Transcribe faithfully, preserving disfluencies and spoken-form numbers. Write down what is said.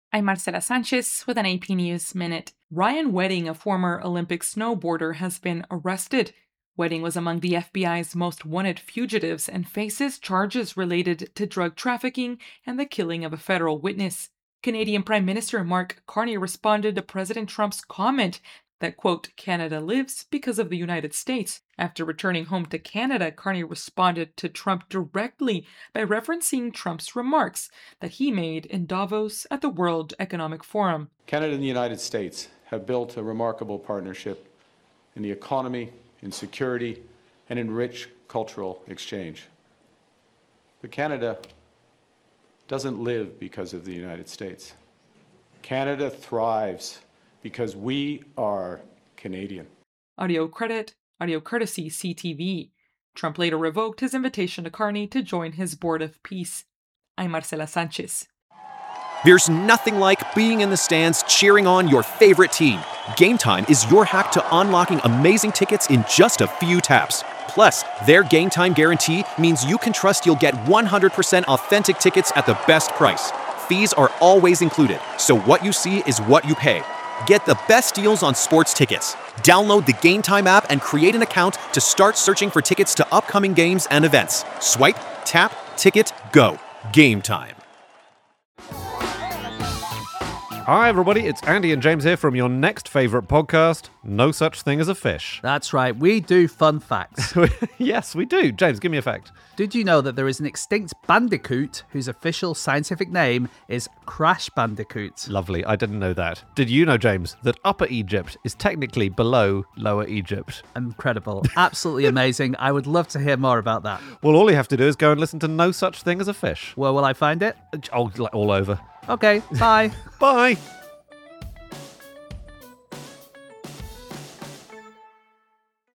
I'm Marcela Sanchez with an A P News Minute. Ryan Wedding, a former Olympic snowboarder, has been arrested. Wedding was among the F B I's most wanted fugitives and faces charges related to drug trafficking and the killing of a federal witness. Canadian Prime Minister Mark Carney responded to President Trump's comment that, quote, Canada lives because of the United States. After returning home to Canada, Carney responded to Trump directly by referencing Trump's remarks that he made in Davos at the World Economic Forum. Canada and the United States have built a remarkable partnership in the economy, in security, and in rich cultural exchange. But Canada doesn't live because of the United States. Canada thrives because we are Canadian. Audio credit, audio courtesy C T V. Trump later revoked his invitation to Carney to join his Board of Peace. I'm Marcela Sanchez. There's nothing like being in the stands cheering on your favorite team. Game Time is your hack to unlocking amazing tickets in just a few taps. Plus, their Game Time guarantee means you can trust you'll get one hundred percent authentic tickets at the best price. Fees are always included, so what you see is what you pay. Get the best deals on sports tickets. Download the Game Time app and create an account to start searching for tickets to upcoming games and events. Swipe, tap, ticket, go. Game Time. Hi everybody, it's Andy and James here from your next favourite podcast, No Such Thing as a Fish. That's right, we do fun facts. Yes, we do. James, give me a fact. Did you know that there is an extinct bandicoot whose official scientific name is Crash Bandicoot? Lovely, I didn't know that. Did you know, James, that Upper Egypt is technically below Lower Egypt? Incredible. Absolutely amazing. I would love to hear more about that. Well, all you have to do is go and listen to No Such Thing as a Fish. Where will I find it? Oh, like all over. Okay, bye. Bye.